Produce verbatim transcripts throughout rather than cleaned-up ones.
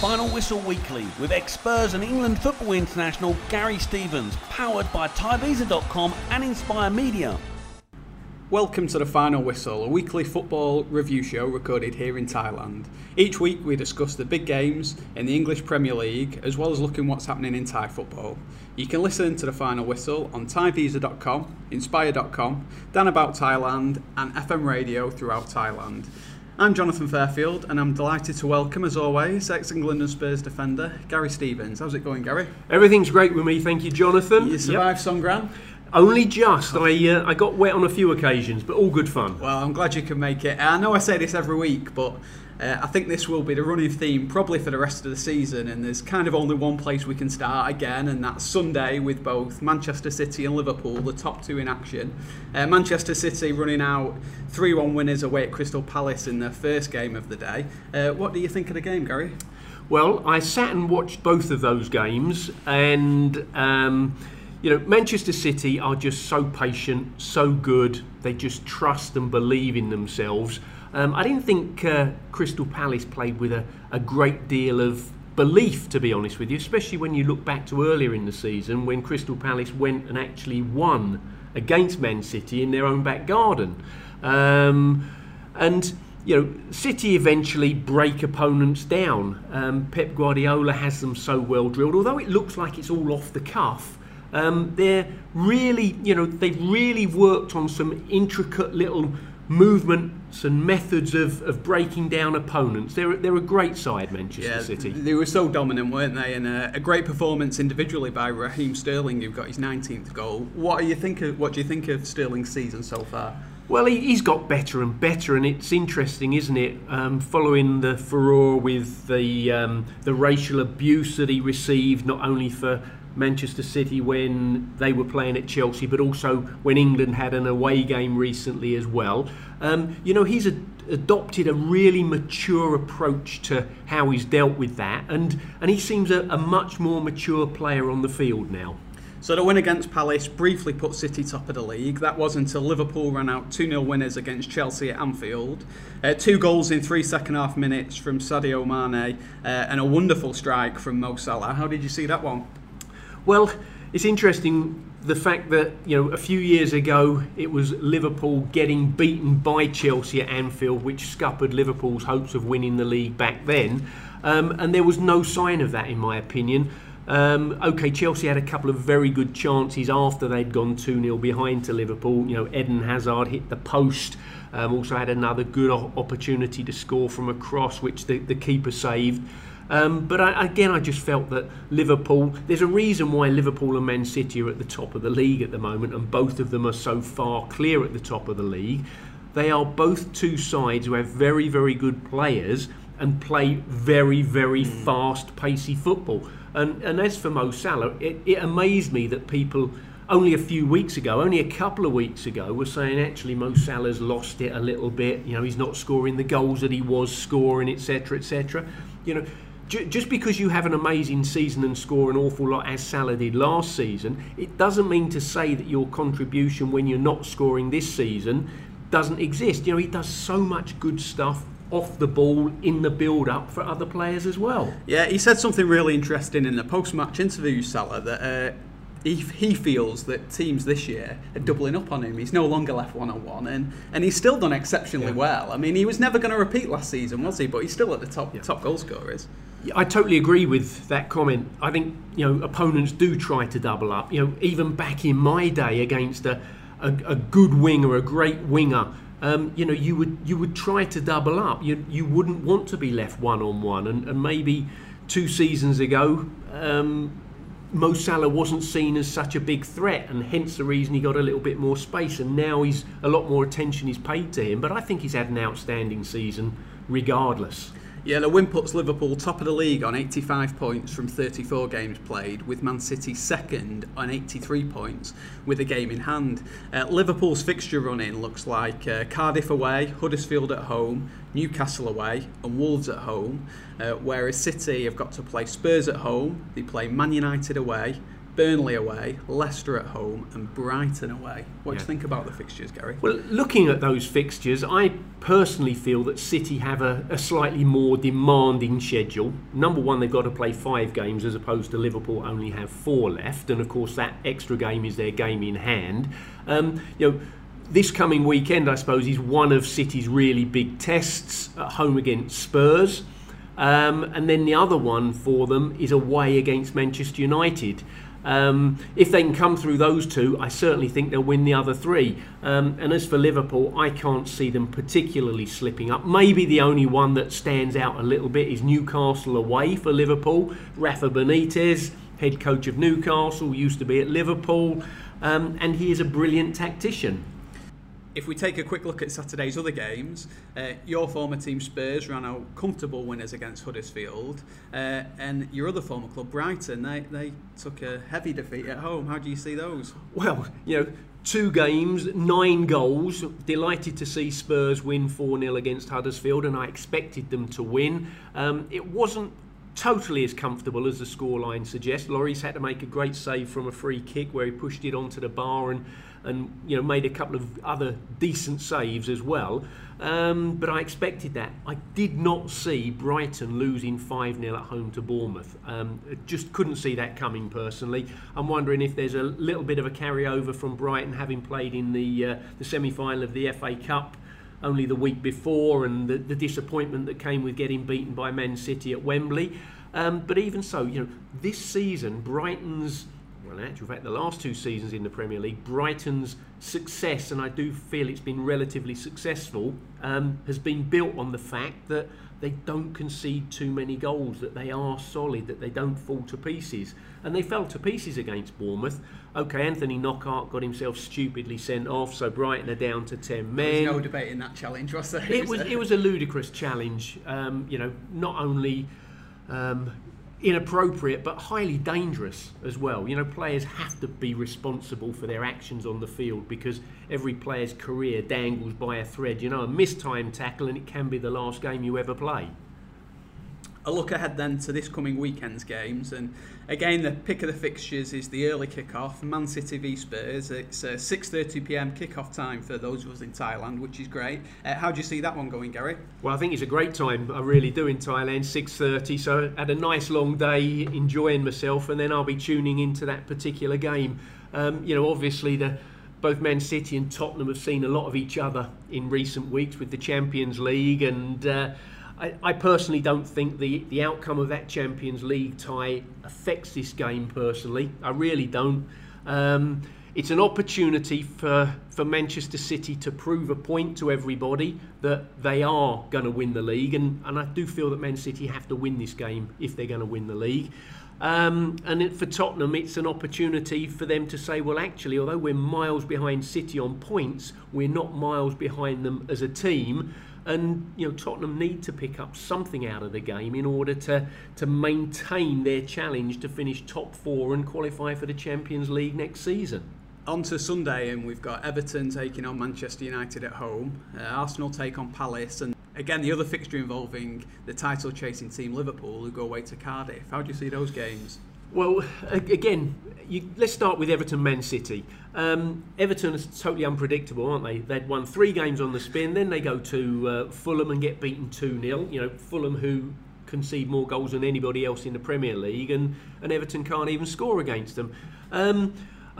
Final Whistle Weekly with ex-Spurs and England football international Gary Stevens, powered by Thai Visa dot com and Inspire Media. Welcome to the Final Whistle, a weekly football review show recorded here in Thailand. Each week we discuss the big games in the English Premier League, as well as looking what's happening in Thai football. You can listen to the Final Whistle on Thai Visa dot com, Inspire dot com, Dan About Thailand and F M radio throughout Thailand. I'm Jonathan Fairfield and I'm delighted to welcome, as always, ex-England and Spurs defender Gary Stevens. How's it going, Gary? Everything's great with me, thank you, Jonathan. You survived yep. Songkran? Only just. I uh, I got wet on a few occasions, but all good fun. Well, I'm glad you can make it. I know I say this every week, but uh, I think this will be the running theme probably for the rest of the season, and there's kind of only one place we can start again, and that's Sunday with both Manchester City and Liverpool, the top two in action. Uh, Manchester City running out three one winners away at Crystal Palace in their first game of the day. Uh, what do you think of the game, Gary? Well, I sat and watched both of those games, and Um, You know, Manchester City are just so patient, so good. They just trust and believe in themselves. Um, I didn't think uh, Crystal Palace played with a, a great deal of belief, to be honest with you, especially when you look back to earlier in the season when Crystal Palace went and actually won against Man City in their own back garden. Um, and You know, City eventually break opponents down. Um, Pep Guardiola has them so well drilled, although it looks like it's all off the cuff. Um, they're really, you know, they've really worked on some intricate little movements and methods of, of breaking down opponents. They're they're a great side, Manchester yeah, City. They were so dominant, weren't they? And a, a great performance individually by Raheem Sterling, who got his nineteenth goal. What do you think of what do you think of Sterling's season so far? Well, he, he's got better and better, and it's interesting, isn't it? Um, following the furore with the um, the racial abuse that he received, not only for Manchester City when they were playing at Chelsea, but also when England had an away game recently as well. Um, you know, he's a, adopted a really mature approach to how he's dealt with that, and, and he seems a, a much more mature player on the field now. So the win against Palace briefly put City top of the league. That was until Liverpool ran out two nil winners against Chelsea at Anfield. Uh, two goals in three second half minutes from Sadio Mane uh, and a wonderful strike from Mo Salah. How did you see that one? Well, it's interesting the fact that, you know, a few years ago it was Liverpool getting beaten by Chelsea at Anfield, which scuppered Liverpool's hopes of winning the league back then. Um, and there was no sign of that, in my opinion. Um, OK, Chelsea had a couple of very good chances after they'd gone two nil behind to Liverpool. You know, Eden Hazard hit the post. Um, also had another good opportunity to score from a cross, which the, the keeper saved. Um, but I, again, I just felt that Liverpool, there's a reason why Liverpool and Man City are at the top of the league at the moment, and both of them are so far clear at the top of the league. They are both two sides who have very, very good players and play very, very mm. fast, pacey football. And, and as for Mo Salah, it, it amazed me that people only a few weeks ago, only a couple of weeks ago, were saying actually Mo Salah's lost it a little bit. You know, he's not scoring the goals that he was scoring, et cetera, et cetera. You know, just because you have an amazing season and score an awful lot, as Salah did last season, it doesn't mean to say that your contribution when you're not scoring this season doesn't exist. You know, he does so much good stuff off the ball in the build-up for other players as well. Yeah, he said something really interesting in the post-match interview, Salah, that uh, he, he feels that teams this year are doubling up on him. He's no longer left one-on-one, and, and he's still done exceptionally yeah. well. I mean, he was never going to repeat last season, was he? But he's still at the top, yeah. top goal scorers. I totally agree with that comment. I think, you know, opponents do try to double up. You know, even back in my day against a, a, a good winger, a great winger, um, you know, you would you would try to double up. You you wouldn't want to be left one on one. And, and maybe two seasons ago, um, Mo Salah wasn't seen as such a big threat, and hence the reason he got a little bit more space. And now he's a lot more attention is paid to him. But I think he's had an outstanding season regardless. Yeah, the win puts Liverpool top of the league on eighty-five points from thirty-four games played, with Man City second on eighty-three points with a game in hand. Uh, Liverpool's fixture run-in looks like uh, Cardiff away, Huddersfield at home, Newcastle away and Wolves at home, uh, whereas City have got to play Spurs at home, they play Man United away, Burnley away, Leicester at home and Brighton away. What Yeah. do you think about the fixtures, Gary? Well, looking at those fixtures, I personally feel that City have a, a slightly more demanding schedule. Number one, they've got to play five games as opposed to Liverpool only have four left. And of course, that extra game is their game in hand. Um, you know, this coming weekend, I suppose, is one of City's really big tests at home against Spurs. Um, and then the other one for them is away against Manchester United. Um, if they can come through those two, I certainly think they'll win the other three. Um, and as for Liverpool, I can't see them particularly slipping up. Maybe the only one that stands out a little bit is Newcastle away for Liverpool. Rafa Benitez, head coach of Newcastle, used to be at Liverpool, um, and he is a brilliant tactician. If we take a quick look at Saturday's other games, uh, your former team Spurs ran out comfortable winners against Huddersfield, uh, and your other former club Brighton, they, they took a heavy defeat at home. How do you see those? Well, you know, two games, nine goals. Delighted to see Spurs win four nil against Huddersfield, and I expected them to win. Um, it wasn't totally as comfortable as the scoreline suggests. Lloris had to make a great save from a free kick where he pushed it onto the bar and and you know made a couple of other decent saves as well. Um, but I expected that. I did not see Brighton losing five nil at home to Bournemouth. Um, just couldn't see that coming personally. I'm wondering if there's a little bit of a carryover from Brighton having played in the uh, the semi-final of the F A Cup only the week before, and the, the disappointment that came with getting beaten by Man City at Wembley. Um, but even so, you know, this season, Brighton's, well, in actual fact, the last two seasons in the Premier League, Brighton's success, and I do feel it's been relatively successful, um, has been built on the fact that they don't concede too many goals, that they are solid, that they don't fall to pieces. And they fell to pieces against Bournemouth. OK, Anthony Knockaert got himself stupidly sent off, so Brighton are down to ten men. There's no debate in that challenge, was there? It was, it was a ludicrous challenge, um, you know, not only um, inappropriate, but highly dangerous as well. You know, players have to be responsible for their actions on the field because every player's career dangles by a thread. You know, a mistimed tackle and it can be the last game you ever play. A look ahead then to this coming weekend's games, and again the pick of the fixtures is the early kick-off, Man City v Spurs. It's a six thirty p m kick-off time for those of us in Thailand, which is great. Uh, how do you see that one going, Gary? Well, I think it's a great time, I really do, in Thailand, six thirty, so I had a nice long day enjoying myself, and then I'll be tuning into that particular game. Um, you know, obviously the both Man City and Tottenham have seen a lot of each other in recent weeks with the Champions League, and uh, I, I personally don't think the, the outcome of that Champions League tie affects this game personally. I really don't. Um, it's an opportunity for, for Manchester City to prove a point to everybody that they are going to win the league, and, and I do feel that Man City have to win this game if they're going to win the league. Um, and it, for Tottenham, it's an opportunity for them to say, well, actually, although we're miles behind City on points, we're not miles behind them as a team. And you know, Tottenham need to pick up something out of the game in order to, to maintain their challenge to finish top four and qualify for the Champions League next season. On to Sunday, and we've got Everton taking on Manchester United at home, uh, Arsenal take on Palace, and again the other fixture involving the title chasing team Liverpool, who go away to Cardiff. How do you see those games? Well, again, you, let's start with Everton Man City. Um, Everton is totally unpredictable, aren't they? They'd won three games on the spin, then they go to uh, Fulham and get beaten two nil. You know, Fulham who concede more goals than anybody else in the Premier League, and, and Everton can't even score against them. Um,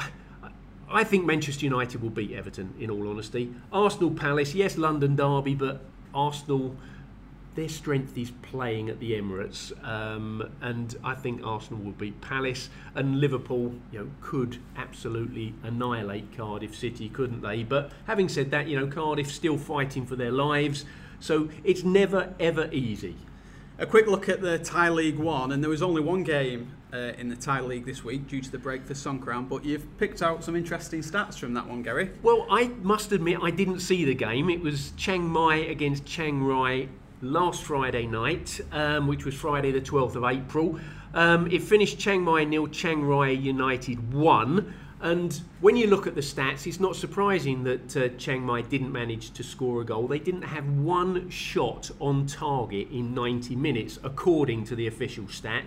I think Manchester United will beat Everton, in all honesty. Arsenal Palace, yes, London derby, but Arsenal, their strength is playing at the Emirates, um, and I think Arsenal will beat Palace, and Liverpool, you know, could absolutely annihilate Cardiff City, couldn't they? But having said that, you know, Cardiff still fighting for their lives, so it's never ever easy. A quick look at the Thai League One, and there was only one game uh, in the Thai League this week due to the break for Songkran, but you've picked out some interesting stats from that one, Gary. Well, I must admit I didn't see the game. It was Chiang Mai against Chiang Rai last Friday night, um, which was Friday the twelfth of April. Um, it finished Chiang Mai nil, Chiang Rai United one. And when you look at the stats, it's not surprising that uh, Chiang Mai didn't manage to score a goal. They didn't have one shot on target in ninety minutes, according to the official stats.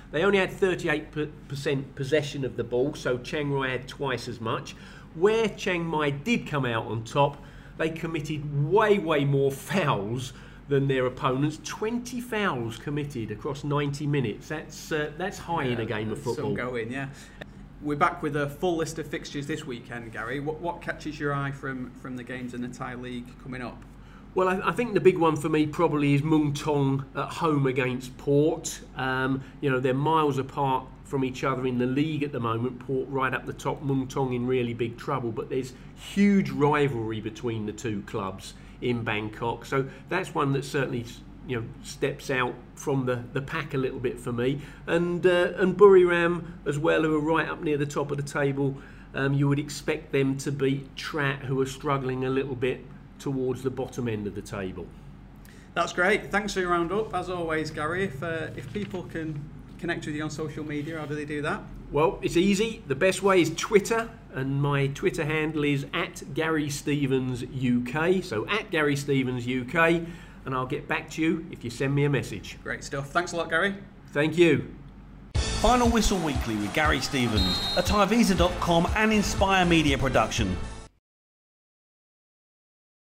They only had thirty-eight percent possession of the ball, so Chiang Rai had twice as much. Where Chiang Mai did come out on top, they committed way, way more fouls than their opponents. twenty fouls committed across ninety minutes. That's uh, that's high yeah, in a game of football. Some going, yeah. We're back with a full list of fixtures this weekend, Gary. What, what catches your eye from, from the games in the Thai League coming up? Well, I, I think the big one for me probably is Muang Thong at home against Port. Um, you know, they're miles apart from each other in the league at the moment. Port right up the top, Muang Thong in really big trouble. But there's huge rivalry between the two clubs in Bangkok. So that's one that certainly, you know, steps out from the, the pack a little bit for me. And uh, and Buriram as well, who are right up near the top of the table. Um, you would expect them to beat Trat, who are struggling a little bit towards the bottom end of the table. That's great. Thanks for your roundup, as always, Gary. If uh, if people can connect with you on social media, how do they do that? Well, it's easy. The best way is Twitter, and my Twitter handle is at Gary Stevens U K. So at Gary Stevens U K, and I'll get back to you if you send me a message. Great stuff. Thanks a lot, Gary. Thank you. Final Whistle Weekly with Gary Stevens, a Tyvisa dot com and Inspire Media production.